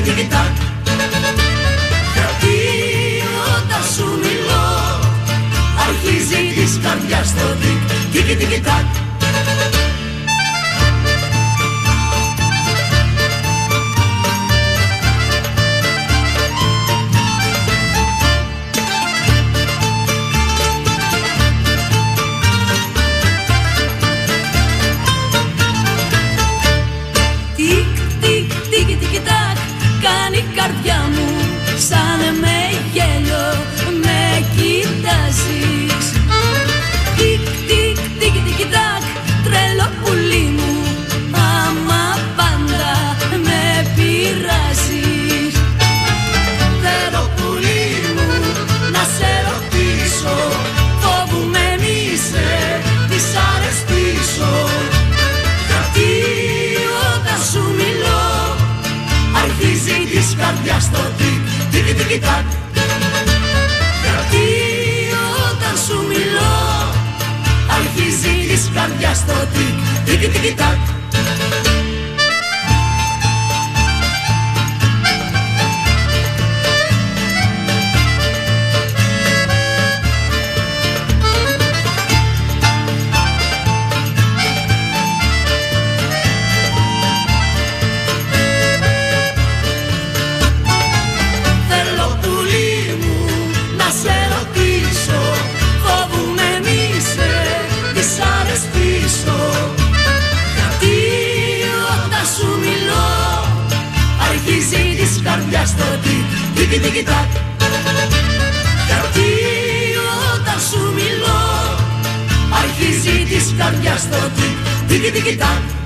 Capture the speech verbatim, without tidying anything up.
τίκι τάκ. Γιατί όταν σου μιλώ αρχίζει της καρδιάς το τικ, τίκι τίκι τάκ. Κάνει η καρδιά μου σαν με γέλιο, με κοιτάζεις. Τικ, τικ, τικ, τικ, τακ, τρελό πουλί μου, άμα πάντα με πειράζεις. Θέλω πουλί μου να σε ρωτήσω, φοβούμαι μη σε δυσαρεστήσω. Γιατί όταν σου μιλώ αρχίζει της καρδιάς το τικ, τίκι τίκι τακ. Γιατί όταν σου μιλώ αρχίζει της καρδιάς το τικ, τίκι τίκι τακ. Στο τικ, τίκι τίκι τακ. Γιατί όταν σου μιλώ αρχίζει της καρδιάς το τικ, τίκι τίκι τακ.